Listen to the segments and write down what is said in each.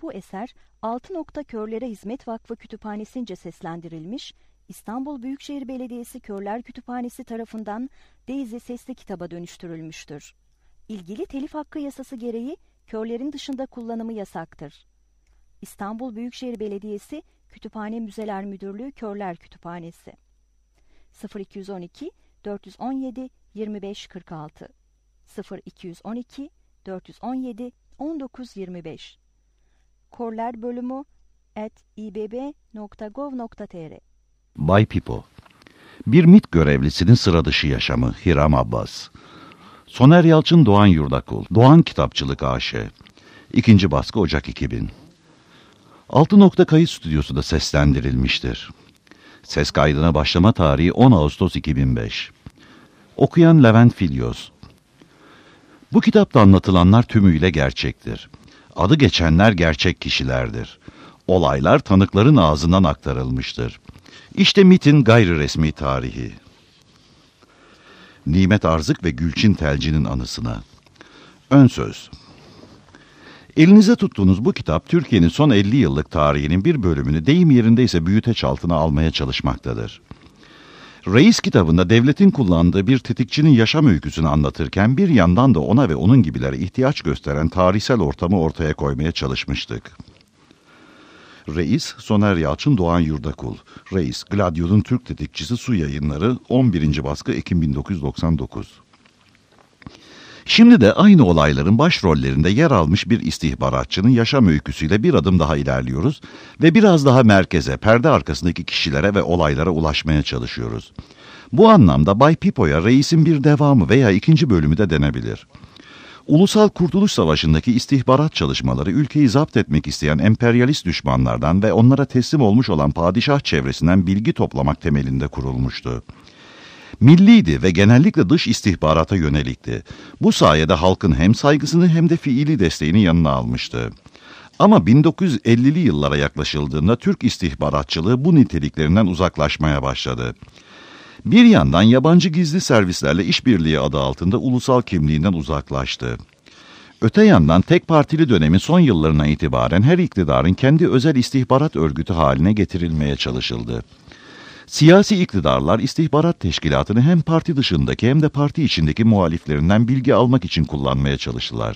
Bu eser Altı Nokta Körlere Hizmet Vakfı Kütüphanesi'nce seslendirilmiş, İstanbul Büyükşehir Belediyesi Körler Kütüphanesi tarafından Daisy sesli kitaba dönüştürülmüştür. İlgili telif hakkı yasası gereği körlerin dışında kullanımı yasaktır. İstanbul Büyükşehir Belediyesi Kütüphane Müzeler Müdürlüğü Körler Kütüphanesi 0212 417 2546 0212 417 1925 Körler bölümü @ibb.gov.tr. Bay Pipo. Bir MİT görevlisinin sıra dışı yaşamı. Hiram Abbas. Soner Yalçın, Doğan Yurdakul. Doğan Kitapçılık AŞ. 2. baskı Ocak 2000. Altı Nokta Kayıt Stüdyosu'da seslendirilmiştir. Ses kaydına başlama tarihi 10 Ağustos 2005. Okuyan Levent Filyos. Bu kitapta anlatılanlar tümüyle gerçektir. Adı geçenler gerçek kişilerdir. Olaylar tanıkların ağzından aktarılmıştır. İşte MİT'in gayri resmi tarihi. Nimet Arzık ve Gülçin Telci'nin anısına. Ön söz. Elinize tuttuğunuz bu kitap Türkiye'nin son 50 yıllık tarihinin bir bölümünü deyim yerindeyse büyüteç altına almaya çalışmaktadır. Reis kitabında devletin kullandığı bir tetikçinin yaşam öyküsünü anlatırken bir yandan da ona ve onun gibilere ihtiyaç gösteren tarihsel ortamı ortaya koymaya çalışmıştık. Reis, Soner Yalçın, Doğan Yurdakul. Reis, Gladio'nun Türk tetikçisi, Su Yayınları, 11. baskı Ekim 1999. Şimdi de aynı olayların başrollerinde yer almış bir istihbaratçının yaşam öyküsüyle bir adım daha ilerliyoruz ve biraz daha merkeze, perde arkasındaki kişilere ve olaylara ulaşmaya çalışıyoruz. Bu anlamda Bay Pipo'ya Reis'in bir devamı veya ikinci bölümü de denebilir. Ulusal Kurtuluş Savaşı'ndaki istihbarat çalışmaları ülkeyi zapt etmek isteyen emperyalist düşmanlardan ve onlara teslim olmuş olan padişah çevresinden bilgi toplamak temelinde kurulmuştu. Milliydi ve genellikle dış istihbarata yönelikti. Bu sayede halkın hem saygısını hem de fiili desteğini yanına almıştı. Ama 1950'li yıllara yaklaşıldığında Türk istihbaratçılığı bu niteliklerinden uzaklaşmaya başladı. Bir yandan yabancı gizli servislerle işbirliği adı altında ulusal kimliğinden uzaklaştı. Öte yandan tek partili dönemin son yıllarına itibaren her iktidarın kendi özel istihbarat örgütü haline getirilmeye çalışıldı. Siyasi iktidarlar istihbarat teşkilatını hem parti dışındaki hem de parti içindeki muhaliflerinden bilgi almak için kullanmaya çalıştılar.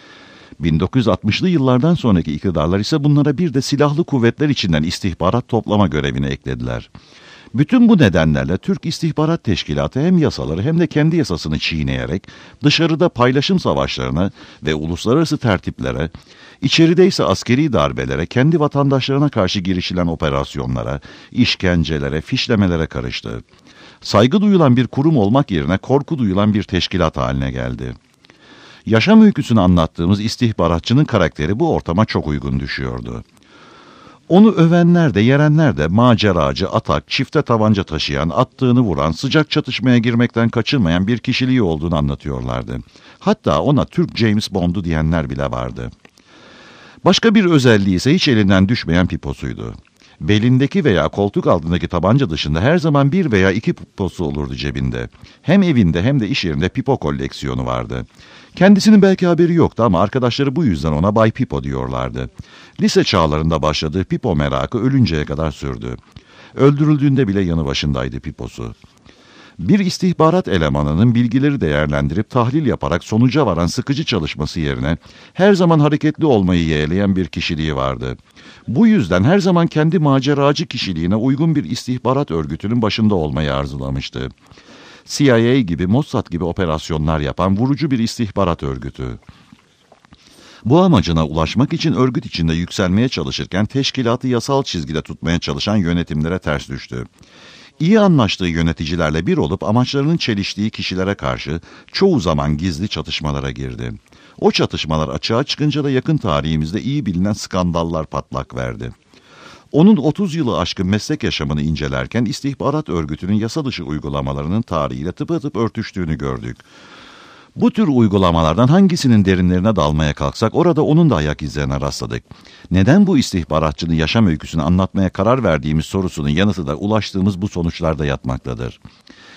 1960'lı yıllardan sonraki iktidarlar ise bunlara bir de silahlı kuvvetler içinden istihbarat toplama görevini eklediler. Bütün bu nedenlerle Türk İstihbarat Teşkilatı hem yasaları hem de kendi yasasını çiğneyerek dışarıda paylaşım savaşlarına ve uluslararası tertiplere, içeride ise askeri darbelere, kendi vatandaşlarına karşı girişilen operasyonlara, işkencelere, fişlemelere karıştı. Saygı duyulan bir kurum olmak yerine korku duyulan bir teşkilat haline geldi. Yaşam öyküsünü anlattığımız istihbaratçının karakteri bu ortama çok uygun düşüyordu. Onu övenler de yerenler de maceracı, atak, çifte tabanca taşıyan, attığını vuran, sıcak çatışmaya girmekten kaçınmayan bir kişiliği olduğunu anlatıyorlardı. Hatta ona Türk James Bond'u diyenler bile vardı. Başka bir özelliği ise hiç elinden düşmeyen piposuydu. Belindeki veya koltuk altındaki tabanca dışında her zaman bir veya iki piposu olurdu cebinde. Hem evinde hem de iş yerinde pipo koleksiyonu vardı. Kendisinin belki haberi yoktu ama arkadaşları bu yüzden ona Bay Pipo diyorlardı. Lise çağlarında başladığı pipo merakı ölünceye kadar sürdü. Öldürüldüğünde bile yanı başındaydı piposu. Bir istihbarat elemanının bilgileri değerlendirip tahlil yaparak sonuca varan sıkıcı çalışması yerine her zaman hareketli olmayı yeğleyen bir kişiliği vardı. Bu yüzden her zaman kendi maceracı kişiliğine uygun bir istihbarat örgütünün başında olmayı arzulamıştı. CIA gibi, Mossad gibi operasyonlar yapan vurucu bir istihbarat örgütü. Bu amacına ulaşmak için örgüt içinde yükselmeye çalışırken teşkilatı yasal çizgide tutmaya çalışan yönetimlere ters düştü. İyi anlaştığı yöneticilerle bir olup amaçlarının çeliştiği kişilere karşı çoğu zaman gizli çatışmalara girdi. O çatışmalar açığa çıkınca da yakın tarihimizde iyi bilinen skandallar patlak verdi. Onun 30 yılı aşkın meslek yaşamını incelerken istihbarat örgütünün yasa dışı uygulamalarının tarihiyle tıpatıp örtüştüğünü gördük. Bu tür uygulamalardan hangisinin derinlerine dalmaya kalksak orada onun da ayak izlerine rastladık. Neden bu istihbaratçının yaşam öyküsünü anlatmaya karar verdiğimiz sorusunun yanıtı da ulaştığımız bu sonuçlarda yatmaktadır.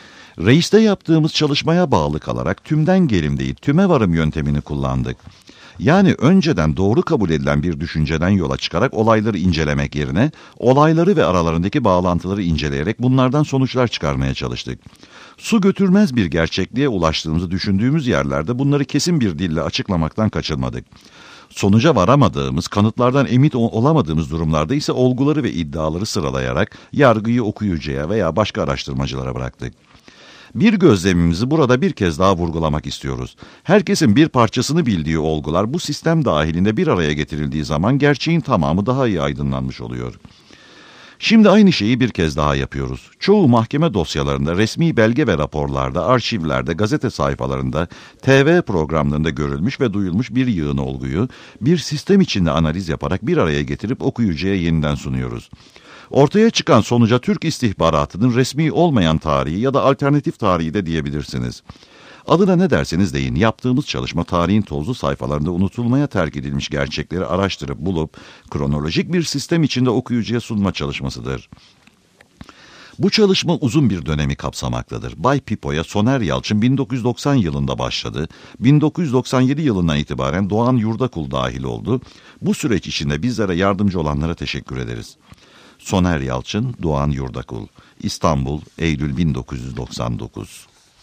Reis'te yaptığımız çalışmaya bağlı kalarak tümden gelim değil tüme varım yöntemini kullandık. Yani önceden doğru kabul edilen bir düşünceden yola çıkarak olayları incelemek yerine olayları ve aralarındaki bağlantıları inceleyerek bunlardan sonuçlar çıkarmaya çalıştık. Su götürmez bir gerçekliğe ulaştığımızı düşündüğümüz yerlerde bunları kesin bir dille açıklamaktan kaçınmadık. Sonuca varamadığımız, kanıtlardan emin olamadığımız durumlarda ise olguları ve iddiaları sıralayarak yargıyı okuyucuya veya başka araştırmacılara bıraktık. Bir gözlemimizi burada bir kez daha vurgulamak istiyoruz. Herkesin bir parçasını bildiği olgular bu sistem dahilinde bir araya getirildiği zaman gerçeğin tamamı daha iyi aydınlanmış oluyor. Şimdi aynı şeyi bir kez daha yapıyoruz. Çoğu mahkeme dosyalarında, resmi belge ve raporlarda, arşivlerde, gazete sayfalarında, TV programlarında görülmüş ve duyulmuş bir yığın olguyu bir sistem içinde analiz yaparak bir araya getirip okuyucuya yeniden sunuyoruz. Ortaya çıkan sonuca Türk istihbaratının resmi olmayan tarihi ya da alternatif tarihi de diyebilirsiniz. Adına ne derseniz deyin, yaptığımız çalışma tarihin tozlu sayfalarında unutulmaya terk edilmiş gerçekleri araştırıp bulup kronolojik bir sistem içinde okuyucuya sunma çalışmasıdır. Bu çalışma uzun bir dönemi kapsamaktadır. Bay Pipo'ya Soner Yalçın 1990 yılında başladı. 1997 yılından itibaren Doğan Yurdakul dahil oldu. Bu süreç içinde bizlere yardımcı olanlara teşekkür ederiz. Soner Yalçın, Doğan Yurdakul, İstanbul, Eylül 1999.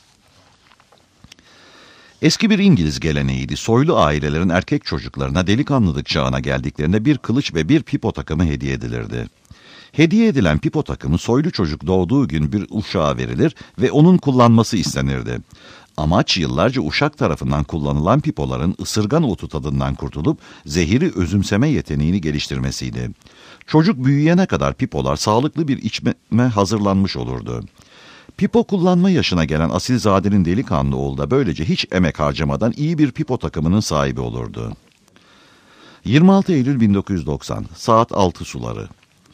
Eski bir İngiliz geleneğiydi. Soylu ailelerin erkek çocuklarına delikanlılık çağına geldiklerinde bir kılıç ve bir pipo takımı hediye edilirdi. Hediye edilen pipo takımı soylu çocuk doğduğu gün bir uşağa verilir ve onun kullanması istenirdi. Amaç yıllarca uşak tarafından kullanılan pipoların ısırgan otu tadından kurtulup zehiri özümseme yeteneğini geliştirmesiydi. Çocuk büyüyene kadar pipolar sağlıklı bir içme hazırlanmış olurdu. Pipo kullanma yaşına gelen asilzadenin delikanlı oğlu da böylece hiç emek harcamadan iyi bir pipo takımının sahibi olurdu. 26 Eylül 1990, saat 6 suları.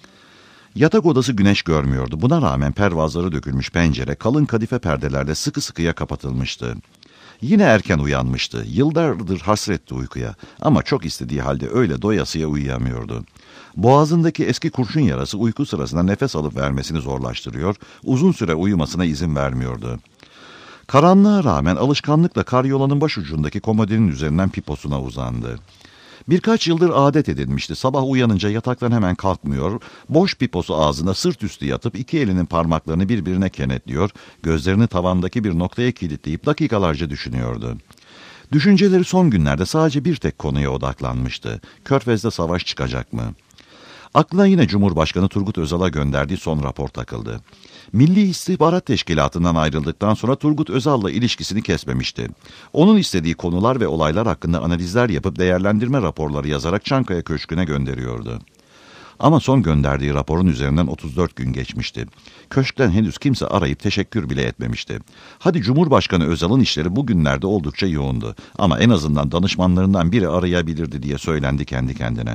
Yatak odası güneş görmüyordu. Buna rağmen pervazları dökülmüş pencere kalın kadife perdelerle sıkı sıkıya kapatılmıştı. Yine erken uyanmıştı. Yıllardır hasretti uykuya ama çok istediği halde öyle doyasıya uyuyamıyordu. Boğazındaki eski kurşun yarası uyku sırasında nefes alıp vermesini zorlaştırıyor, uzun süre uyumasına izin vermiyordu. Karanlığa rağmen alışkanlıkla karyolanın başucundaki komodinin üzerinden piposuna uzandı. Birkaç yıldır adet edinmişti. Sabah uyanınca yataktan hemen kalkmıyor, boş piposu ağzında sırt üstü yatıp iki elinin parmaklarını birbirine kenetliyor, gözlerini tavandaki bir noktaya kilitleyip dakikalarca düşünüyordu. Düşünceleri son günlerde sadece bir tek konuya odaklanmıştı. Körfez'de savaş çıkacak mı? Aklına yine Cumhurbaşkanı Turgut Özal'a gönderdiği son rapor takıldı. Milli İstihbarat Teşkilatı'ndan ayrıldıktan sonra Turgut Özal'la ilişkisini kesmemişti. Onun istediği konular ve olaylar hakkında analizler yapıp değerlendirme raporları yazarak Çankaya Köşkü'ne gönderiyordu. Ama son gönderdiği raporun üzerinden 34 gün geçmişti. Köşkten henüz kimse arayıp teşekkür bile etmemişti. Hadi Cumhurbaşkanı Özal'ın işleri bugünlerde oldukça yoğundu. Ama en azından danışmanlarından biri arayabilirdi diye söylendi kendi kendine.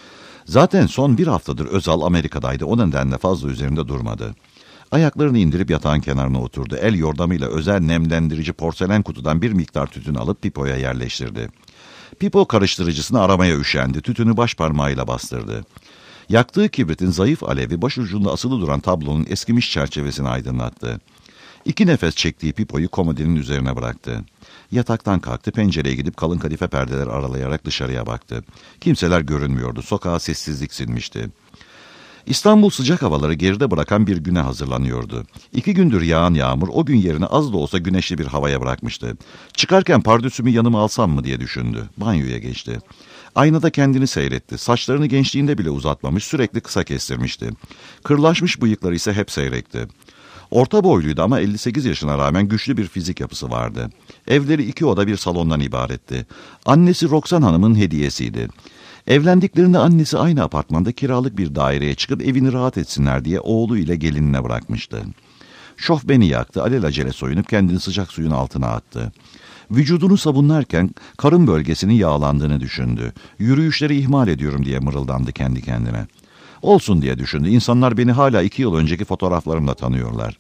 Zaten son bir haftadır Özal Amerika'daydı. O nedenle fazla üzerinde durmadı. Ayaklarını indirip yatağın kenarına oturdu. El yordamıyla özel nemlendirici porselen kutudan bir miktar tütün alıp pipoya yerleştirdi. Pipo karıştırıcısını aramaya üşendi. Tütünü baş parmağıyla bastırdı. Yaktığı kibritin zayıf alevi başucunda asılı duran tablonun eskimiş çerçevesini aydınlattı. 2 nefes çektiği pipoyu komodinin üzerine bıraktı. Yataktan kalktı, pencereye gidip kalın kadife perdeler aralayarak dışarıya baktı. Kimseler görünmüyordu, sokağa sessizlik sinmişti. İstanbul sıcak havaları geride bırakan bir güne hazırlanıyordu. 2 gündür yağan yağmur o gün yerine az da olsa güneşli bir havaya bırakmıştı. Çıkarken pardösümü yanıma alsam mı diye düşündü. Banyoya geçti. Aynada kendini seyretti. Saçlarını gençliğinde bile uzatmamış, sürekli kısa kestirmişti. Kırlaşmış bıyıkları ise hep seyrekti. Orta boyluydu ama 58 yaşına rağmen güçlü bir fizik yapısı vardı. Evleri 2 oda bir salondan ibaretti. Annesi Roksan Hanım'ın hediyesiydi. Evlendiklerinde annesi aynı apartmanda kiralık bir daireye çıkıp evini rahat etsinler diye oğlu ile gelinine bırakmıştı. Şofbeni yaktı, alelacele soyunup kendini sıcak suyun altına attı. Vücudunu sabunlarken karın bölgesinin yağlandığını düşündü. Yürüyüşleri ihmal ediyorum diye mırıldandı kendi kendine. Olsun diye düşündü. İnsanlar beni hala 2 yıl önceki fotoğraflarımla tanıyorlar.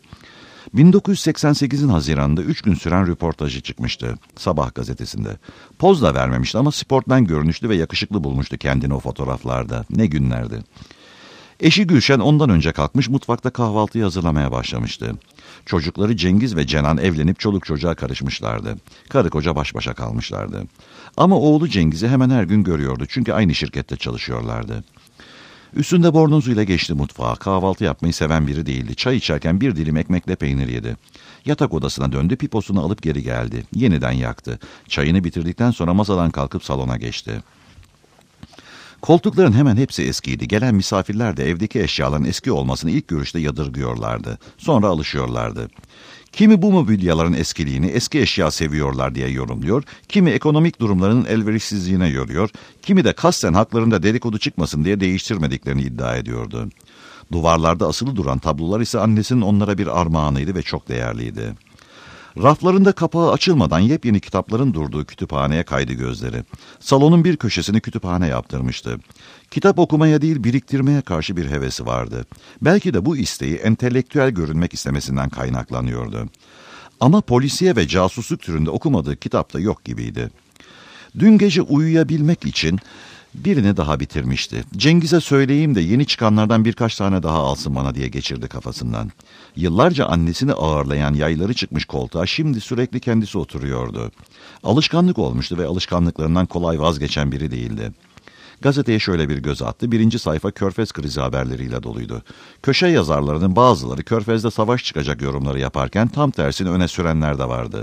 1988'in Haziran'da 3 gün süren röportajı çıkmıştı Sabah gazetesinde. Poz da vermemişti ama sportmen görünüşlü ve yakışıklı bulmuştu kendini o fotoğraflarda. Ne günlerdi. Eşi Gülşen ondan önce kalkmış mutfakta kahvaltıyı hazırlamaya başlamıştı. Çocukları Cengiz ve Cenan evlenip çoluk çocuğa karışmışlardı. Karı koca baş başa kalmışlardı. Ama oğlu Cengiz'i hemen her gün görüyordu çünkü aynı şirkette çalışıyorlardı. Üstünde bornozuyla geçti mutfağa. Kahvaltı yapmayı seven biri değildi. Çay içerken bir dilim ekmekle peynir yedi. Yatak odasına döndü, piposunu alıp geri geldi. Yeniden yaktı. Çayını bitirdikten sonra masadan kalkıp salona geçti. Koltukların hemen hepsi eskiydi. Gelen misafirler de evdeki eşyaların eski olmasını ilk görüşte yadırgıyorlardı. Sonra alışıyorlardı. Kimi bu mobilyaların eskiliğini eski eşya seviyorlar diye yorumluyor, kimi ekonomik durumlarının elverişsizliğine yoruyor, kimi de kasten haklarında dedikodu çıkmasın diye değiştirmediklerini iddia ediyordu. Duvarlarda asılı duran tablolar ise annesinin onlara bir armağanıydı ve çok değerliydi. Raflarında kapağı açılmadan yepyeni kitapların durduğu kütüphaneye kaydı gözleri. Salonun bir köşesini kütüphane yaptırmıştı. Kitap okumaya değil biriktirmeye karşı bir hevesi vardı. Belki de bu isteği entelektüel görünmek istemesinden kaynaklanıyordu. Ama polisiye ve casusluk türünde okumadığı kitap da yok gibiydi. Dün gece uyuyabilmek için birini daha bitirmişti. Cengiz'e söyleyeyim de yeni çıkanlardan birkaç tane daha alsın bana diye geçirdi kafasından. Yıllarca annesini ağırlayan yayları çıkmış koltuğa şimdi sürekli kendisi oturuyordu. Alışkanlık olmuştu ve alışkanlıklarından kolay vazgeçen biri değildi. Gazeteye şöyle bir göz attı. 1. sayfa Körfez krizi haberleriyle doluydu. Köşe yazarlarının bazıları Körfez'de savaş çıkacak yorumları yaparken tam tersini öne sürenler de vardı.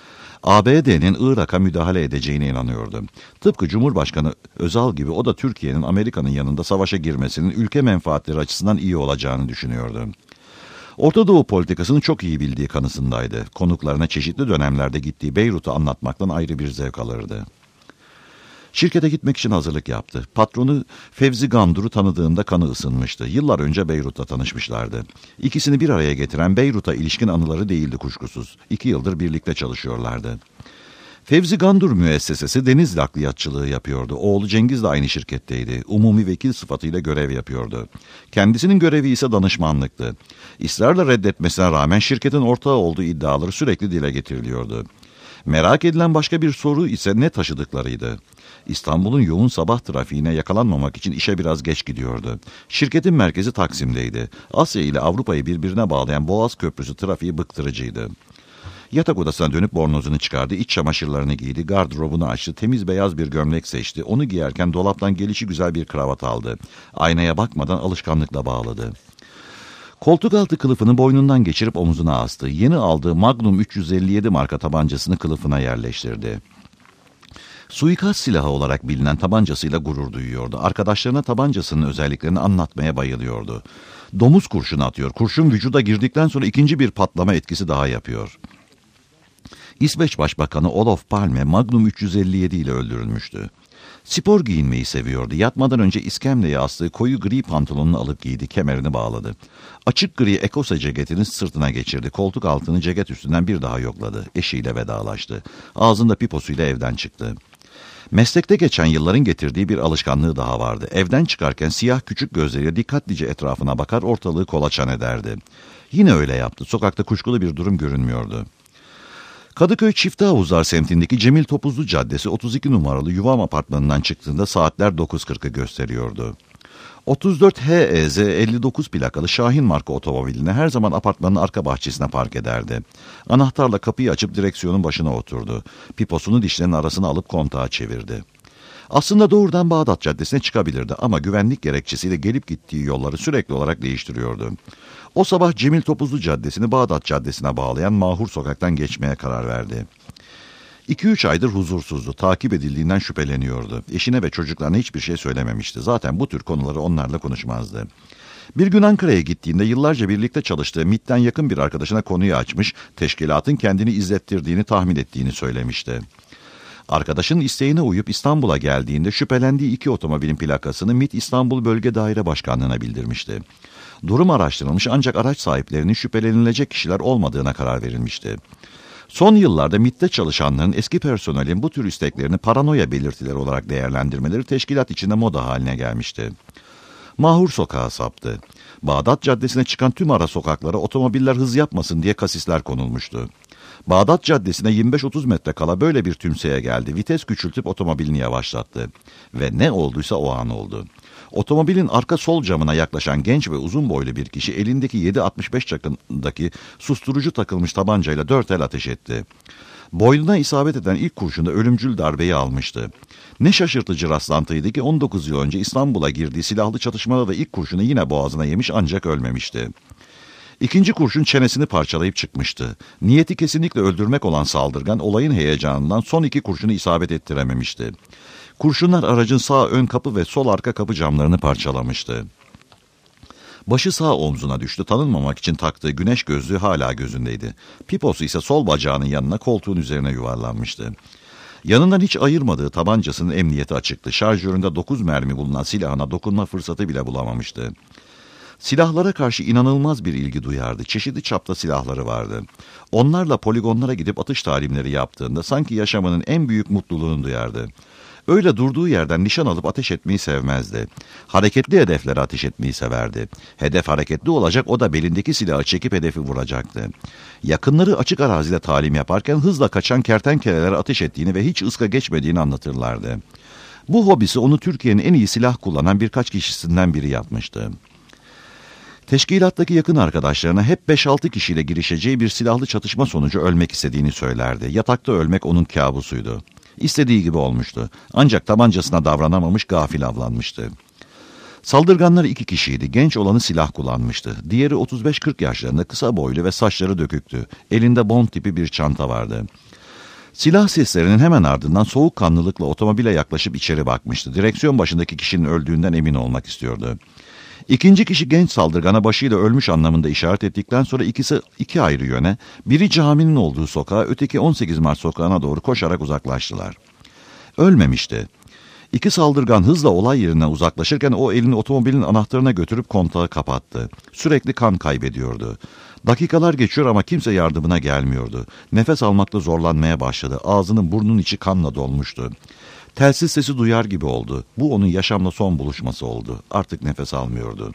ABD'nin Irak'a müdahale edeceğine inanıyordu. Tıpkı Cumhurbaşkanı Özal gibi o da Türkiye'nin Amerika'nın yanında savaşa girmesinin ülke menfaatleri açısından iyi olacağını düşünüyordu. Orta Doğu politikasını çok iyi bildiği kanısındaydı. Konuklarına çeşitli dönemlerde gittiği Beyrut'u anlatmaktan ayrı bir zevk alırdı. Şirkete gitmek için hazırlık yaptı. Patronu Fevzi Gandur'u tanıdığında kanı ısınmıştı. Yıllar önce Beyrut'ta tanışmışlardı. İkisini bir araya getiren Beyrut'a ilişkin anıları değildi kuşkusuz. 2 yıldır birlikte çalışıyorlardı. Fevzi Gandur müessesesi deniz nakliyatçılığı yapıyordu. Oğlu Cengiz de aynı şirketteydi. Umumi vekil sıfatıyla görev yapıyordu. Kendisinin görevi ise danışmanlıktı. İsrarla reddetmesine rağmen şirketin ortağı olduğu iddiaları sürekli dile getiriliyordu. Merak edilen başka bir soru ise ne taşıdıklarıydı. İstanbul'un yoğun sabah trafiğine yakalanmamak için işe biraz geç gidiyordu. Şirketin merkezi Taksim'deydi. Asya ile Avrupa'yı birbirine bağlayan Boğaz Köprüsü trafiği bıktırıcıydı. Yatak odasına dönüp bornozunu çıkardı, iç çamaşırlarını giydi, gardırobunu açtı, temiz beyaz bir gömlek seçti. Onu giyerken dolaptan gelişigüzel bir kravat aldı. Aynaya bakmadan alışkanlıkla bağladı. Koltuk altı kılıfını boynundan geçirip omuzuna astı. Yeni aldığı Magnum 357 marka tabancasını kılıfına yerleştirdi. Suikast silahı olarak bilinen tabancasıyla gurur duyuyordu. Arkadaşlarına tabancasının özelliklerini anlatmaya bayılıyordu. Domuz kurşunu atıyor. Kurşun vücuda girdikten sonra ikinci bir patlama etkisi daha yapıyor. İsveç Başbakanı Olof Palme Magnum 357 ile öldürülmüştü. Spor giyinmeyi seviyordu. Yatmadan önce iskemleye astığı koyu gri pantolonunu alıp giydi, kemerini bağladı. Açık gri ekose ceketini sırtına geçirdi. Koltuk altını ceket üstünden bir daha yokladı. Eşiyle vedalaştı. Ağzında piposuyla evden çıktı. Meslekte geçen yılların getirdiği bir alışkanlığı daha vardı. Evden çıkarken siyah küçük gözleriyle dikkatlice etrafına bakar, ortalığı kolaçan ederdi. Yine öyle yaptı. Sokakta kuşkulu bir durum görünmüyordu. Kadıköy Çiftehavuzlar semtindeki Cemil Topuzlu Caddesi 32 numaralı Yuvam apartmanından çıktığında saatler 9.40'ı gösteriyordu. 34 HEZ 59 plakalı Şahin marka otomobilini her zaman apartmanın arka bahçesine park ederdi. Anahtarla kapıyı açıp direksiyonun başına oturdu. Piposunu dişlerinin arasına alıp kontağı çevirdi. Aslında doğrudan Bağdat Caddesi'ne çıkabilirdi ama güvenlik gerekçesiyle gelip gittiği yolları sürekli olarak değiştiriyordu. O sabah Cemil Topuzlu Caddesi'ni Bağdat Caddesi'ne bağlayan Mahur Sokak'tan geçmeye karar verdi. 2-3 aydır huzursuzdu, takip edildiğinden şüpheleniyordu. Eşine ve çocuklarına hiçbir şey söylememişti. Zaten bu tür konuları onlarla konuşmazdı. Bir gün Ankara'ya gittiğinde yıllarca birlikte çalıştığı MİT'ten yakın bir arkadaşına konuyu açmış, teşkilatın kendini izlettirdiğini tahmin ettiğini söylemişti. Arkadaşının isteğine uyup İstanbul'a geldiğinde şüphelendiği 2 otomobilin plakasını MİT İstanbul Bölge Daire Başkanlığı'na bildirmişti. Durum araştırılmış ancak araç sahiplerinin şüphelenilecek kişiler olmadığına karar verilmişti. Son yıllarda MİT'te çalışanların eski personelin bu tür isteklerini paranoya belirtileri olarak değerlendirmeleri teşkilat içinde moda haline gelmişti. Mahur Sokağa saptı. Bağdat Caddesi'ne çıkan tüm ara sokaklara otomobiller hız yapmasın diye kasisler konulmuştu. Bağdat Caddesi'ne 25-30 metre kala böyle bir tümseye geldi. Vites küçültüp otomobilini yavaşlattı. Ve ne olduysa o an oldu. Otomobilin arka sol camına yaklaşan genç ve uzun boylu bir kişi elindeki 7.65 çakındaki susturucu takılmış tabancayla 4 el ateş etti. Boynuna isabet eden ilk kurşunda ölümcül darbeyi almıştı. Ne şaşırtıcı rastlantıydı ki 19 yıl önce İstanbul'a girdiği silahlı çatışmada da ilk kurşunu yine boğazına yemiş ancak ölmemişti. İkinci kurşun çenesini parçalayıp çıkmıştı. Niyeti kesinlikle öldürmek olan saldırgan olayın heyecanından son 2 kurşunu isabet ettirememişti. Kurşunlar aracın sağ ön kapı ve sol arka kapı camlarını parçalamıştı. Başı sağ omzuna düştü. Tanınmamak için taktığı güneş gözlüğü hala gözündeydi. Piposu ise sol bacağının yanına koltuğun üzerine yuvarlanmıştı. Yanından hiç ayırmadığı tabancasının emniyeti açıktı. Şarjöründe 9 mermi bulunan silahına dokunma fırsatı bile bulamamıştı. Silahlara karşı inanılmaz bir ilgi duyardı. Çeşitli çapta silahları vardı. Onlarla poligonlara gidip atış talimleri yaptığında sanki yaşamının en büyük mutluluğunu duyardı. Öyle durduğu yerden nişan alıp ateş etmeyi sevmezdi. Hareketli hedeflere ateş etmeyi severdi. Hedef hareketli olacak, o da belindeki silahı çekip hedefi vuracaktı. Yakınları açık arazide talim yaparken hızla kaçan kertenkelelere ateş ettiğini ve hiç ıska geçmediğini anlatırlardı. Bu hobisi onu Türkiye'nin en iyi silah kullanan birkaç kişisinden biri yapmıştı. Teşkilattaki yakın arkadaşlarına hep 5-6 kişiyle girişeceği bir silahlı çatışma sonucu ölmek istediğini söylerdi. Yatakta ölmek onun kabusuydu. İstediği gibi olmuştu. Ancak tabancasına davranamamış, gafil avlanmıştı. Saldırganlar 2 kişiydi. Genç olanı silah kullanmıştı. Diğeri 35-40 yaşlarında, kısa boylu ve saçları döküktü. Elinde bond tipi bir çanta vardı. Silah seslerinin hemen ardından soğukkanlılıkla otomobile yaklaşıp içeri bakmıştı. Direksiyon başındaki kişinin öldüğünden emin olmak istiyordu. İkinci kişi genç saldırgana başıyla ölmüş anlamında işaret ettikten sonra ikisi 2 ayrı yöne, biri caminin olduğu sokağa, öteki 18 Mart sokağına doğru koşarak uzaklaştılar. Ölmemişti. 2 saldırgan hızla olay yerinden uzaklaşırken o elini otomobilin anahtarına götürüp kontağı kapattı. Sürekli kan kaybediyordu. Dakikalar geçiyor ama kimse yardımına gelmiyordu. Nefes almakta zorlanmaya başladı. Ağzının burnunun içi kanla dolmuştu. Telsiz sesi duyar gibi oldu. Bu onun yaşamla son buluşması oldu. Artık nefes almıyordu.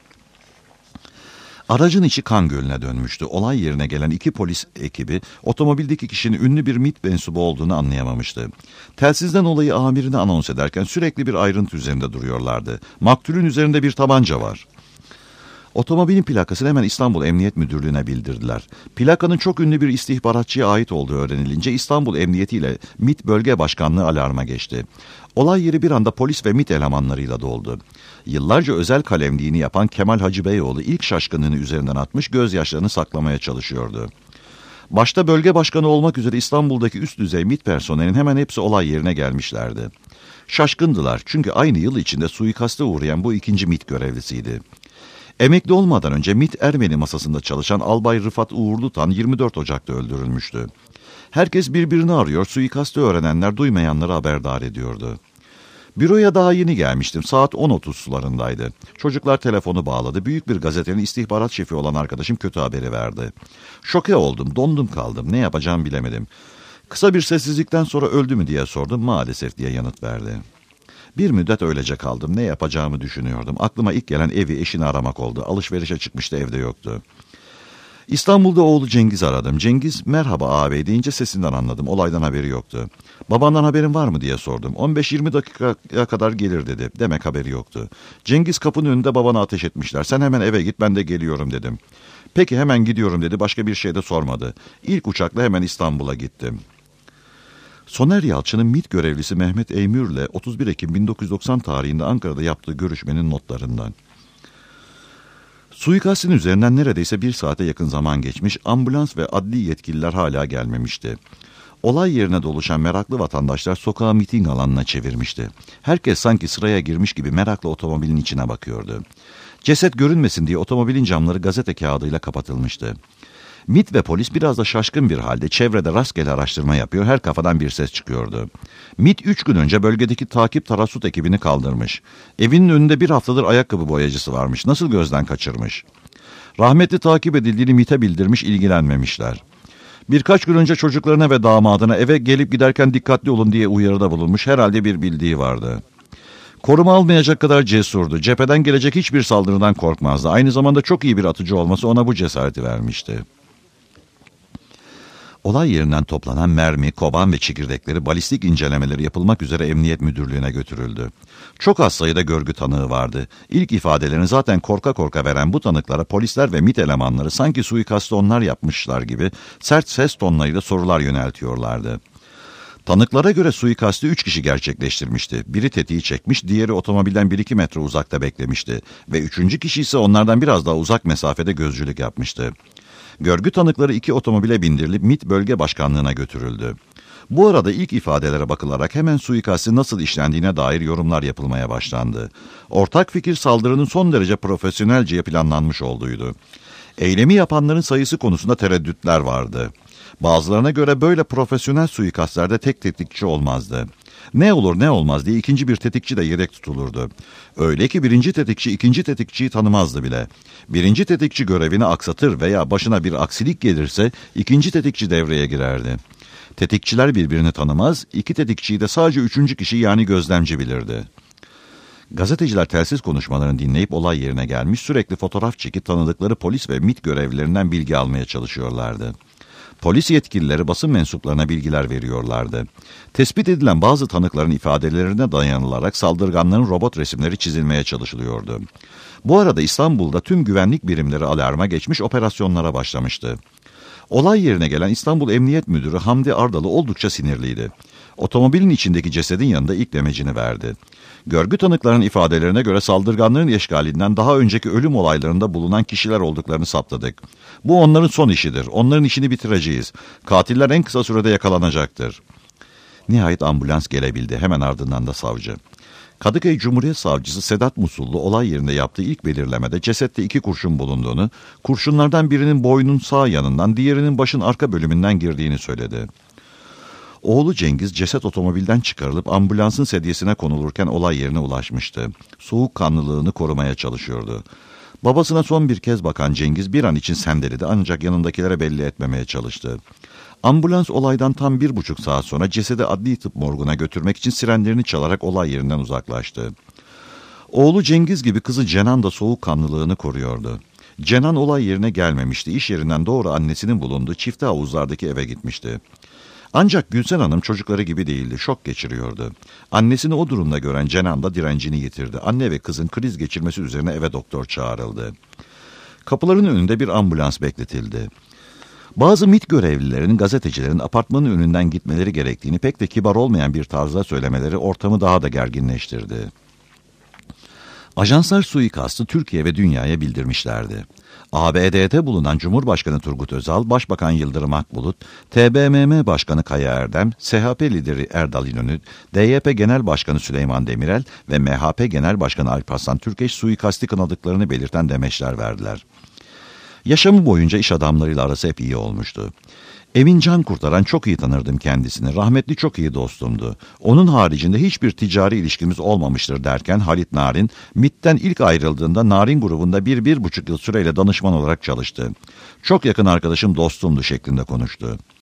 Aracın içi kan gölüne dönmüştü. Olay yerine gelen 2 polis ekibi otomobildeki kişinin ünlü bir MİT mensubu olduğunu anlayamamıştı. Telsizden olayı amirine anons ederken sürekli bir ayrıntı üzerinde duruyorlardı. Maktulün üzerinde bir tabanca var. Otomobilin plakasını hemen İstanbul Emniyet Müdürlüğü'ne bildirdiler. Plakanın çok ünlü bir istihbaratçıya ait olduğu öğrenilince İstanbul Emniyeti ile MİT Bölge Başkanlığı alarma geçti. Olay yeri bir anda polis ve MİT elemanlarıyla doldu. Yıllarca özel kalemliğini yapan Kemal Hacı Beyoğlu ilk şaşkınlığını üzerinden atmış, gözyaşlarını saklamaya çalışıyordu. Başta bölge başkanı olmak üzere İstanbul'daki üst düzey MİT personelinin hemen hepsi olay yerine gelmişlerdi. Şaşkındılar çünkü aynı yıl içinde suikaste uğrayan bu ikinci MİT görevlisiydi. Emekli olmadan önce MİT Ermeni masasında çalışan Albay Rıfat Uğurlutan 24 Ocak'ta öldürülmüştü. Herkes birbirini arıyor, suikastı öğrenenler duymayanları haberdar ediyordu. Büroya daha yeni gelmiştim. Saat 10.30 sularındaydı. Çocuklar telefonu bağladı. Büyük bir gazetenin istihbarat şefi olan arkadaşım kötü haberi verdi. Şoke oldum, dondum kaldım. Ne yapacağımı bilemedim. Kısa bir sessizlikten sonra öldü mü diye sordum. Maalesef diye yanıt verdi. Bir müddet öylece kaldım. Ne yapacağımı düşünüyordum. Aklıma ilk gelen evi, eşini aramak oldu. Alışverişe çıkmıştı, evde yoktu. İstanbul'da oğlu Cengiz aradım. Cengiz merhaba ağabey deyince sesinden anladım. Olaydan haberi yoktu. Babandan haberin var mı diye sordum. 15-20 dakikaya kadar gelir dedi. Demek haberi yoktu. Cengiz kapının önünde babana ateş etmişler. Sen hemen eve git, ben de geliyorum dedim. Peki hemen gidiyorum dedi. Başka bir şey de sormadı. İlk uçakla hemen İstanbul'a gittim. Soner Yalçın'ın MİT görevlisi Mehmet Eymür'le 31 Ekim 1990 tarihinde Ankara'da yaptığı görüşmenin notlarından. Suikastin üzerinden neredeyse 1 saate yakın zaman geçmiş, ambulans ve adli yetkililer hala gelmemişti. Olay yerine doluşan meraklı vatandaşlar sokağı miting alanına çevirmişti. Herkes sanki sıraya girmiş gibi merakla otomobilin içine bakıyordu. Ceset görünmesin diye otomobilin camları gazete kağıdıyla kapatılmıştı. MİT ve polis biraz da şaşkın bir halde çevrede rastgele araştırma yapıyor, her kafadan bir ses çıkıyordu. MİT 3 gün önce bölgedeki takip tarasut ekibini kaldırmış. Evinin önünde bir haftadır ayakkabı boyacısı varmış. Nasıl gözden kaçırmış? Rahmetli takip edildiğini MİT'e bildirmiş, ilgilenmemişler. Birkaç gün önce çocuklarına ve damadına eve gelip giderken dikkatli olun diye uyarıda bulunmuş. Herhalde bir bildiği vardı. Koruma almayacak kadar cesurdu. Cepheden gelecek hiçbir saldırıdan korkmazdı. Aynı zamanda çok iyi bir atıcı olması ona bu cesareti vermişti. Olay yerinden toplanan mermi, koban ve çekirdekleri balistik incelemeleri yapılmak üzere Emniyet Müdürlüğü'ne götürüldü. Çok az sayıda görgü tanığı vardı. İlk ifadelerini zaten korka korka veren bu tanıklara polisler ve MİT elemanları sanki suikastı onlar yapmışlar gibi sert ses tonlarıyla sorular yöneltiyorlardı. Tanıklara göre suikastı 3 kişi gerçekleştirmişti. Biri tetiği çekmiş, diğeri otomobilden 1-2 metre uzakta beklemişti ve 3. kişi ise onlardan biraz daha uzak mesafede gözcülük yapmıştı. Görgü tanıkları 2 otomobile bindirilip MİT Bölge Başkanlığı'na götürüldü. Bu arada ilk ifadelere bakılarak hemen suikastin nasıl işlendiğine dair yorumlar yapılmaya başlandı. Ortak fikir saldırının son derece profesyonelce planlanmış olduğuydu. Eylemi yapanların sayısı konusunda tereddütler vardı. Bazılarına göre böyle profesyonel suikastlerde tek tetikçi olmazdı. Ne olur ne olmaz diye ikinci bir tetikçi de yedek tutulurdu. Öyle ki birinci tetikçi ikinci tetikçiyi tanımazdı bile. Birinci tetikçi görevini aksatır veya başına bir aksilik gelirse ikinci tetikçi devreye girerdi. Tetikçiler birbirini tanımaz, 2 tetikçiyi de sadece 3. kişi yani gözlemci bilirdi. Gazeteciler telsiz konuşmalarını dinleyip olay yerine gelmiş, sürekli fotoğraf çekip tanıdıkları polis ve MİT görevlilerinden bilgi almaya çalışıyorlardı. Polis yetkilileri basın mensuplarına bilgiler veriyorlardı. Tespit edilen bazı tanıkların ifadelerine dayanılarak saldırganların robot resimleri çizilmeye çalışılıyordu. Bu arada İstanbul'da tüm güvenlik birimleri alarma geçmiş, operasyonlara başlamıştı. Olay yerine gelen İstanbul Emniyet Müdürü Hamdi Ardalı oldukça sinirliydi. Otomobilin içindeki cesedin yanında ilk demecini verdi. Görgü tanıklarının ifadelerine göre saldırganların eşkalinden daha önceki ölüm olaylarında bulunan kişiler olduklarını saptadık. Bu onların son işidir. Onların işini bitireceğiz. Katiller en kısa sürede yakalanacaktır. Nihayet ambulans gelebildi. Hemen ardından da savcı. Kadıköy Cumhuriyet Savcısı Sedat Musullu olay yerinde yaptığı ilk belirlemede cesette 2 kurşun bulunduğunu, kurşunlardan birinin boynun sağ yanından, diğerinin başın arka bölümünden girdiğini söyledi. Oğlu Cengiz ceset otomobilden çıkarılıp ambulansın sedyesine konulurken olay yerine ulaşmıştı. Soğukkanlılığını korumaya çalışıyordu. Babasına son bir kez bakan Cengiz bir an için sendeledi ancak yanındakilere belli etmemeye çalıştı. Ambulans olaydan tam 1,5 saat sonra cesedi adli tıp morguna götürmek için sirenlerini çalarak olay yerinden uzaklaştı. Oğlu Cengiz gibi kızı Cenan da soğukkanlılığını koruyordu. Cenan olay yerine gelmemişti. İş yerinden doğru annesinin bulunduğu çifte havuzlardaki eve gitmişti. Ancak Gülsen Hanım çocukları gibi değildi, şok geçiriyordu. Annesini o durumda gören Cenan da direncini yitirdi. Anne ve kızın kriz geçirmesi üzerine eve doktor çağrıldı. Kapıların önünde bir ambulans bekletildi. Bazı MİT görevlilerinin gazetecilerin apartmanın önünden gitmeleri gerektiğini pek de kibar olmayan bir tarzda söylemeleri ortamı daha da gerginleştirdi. Ajanslar suikastı Türkiye ve dünyaya bildirmişlerdi. ABD'de bulunan Cumhurbaşkanı Turgut Özal, Başbakan Yıldırım Akbulut, TBMM Başkanı Kaya Erdem, SHP lideri Erdal İnönü, DYP Genel Başkanı Süleyman Demirel ve MHP Genel Başkanı Alparslan Türkeş suikasti kınadıklarını belirten demeçler verdiler. Yaşamı boyunca iş adamlarıyla arası hep iyi olmuştu. Emin Can Kurtaran çok iyi tanırdım kendisini. Rahmetli çok iyi dostumdu. Onun haricinde hiçbir ticari ilişkimiz olmamıştır derken Halit Narin, MİT'ten ilk ayrıldığında Narin grubunda 1-1,5 yıl süreyle danışman olarak çalıştı. Çok yakın arkadaşım dostumdu şeklinde konuştu.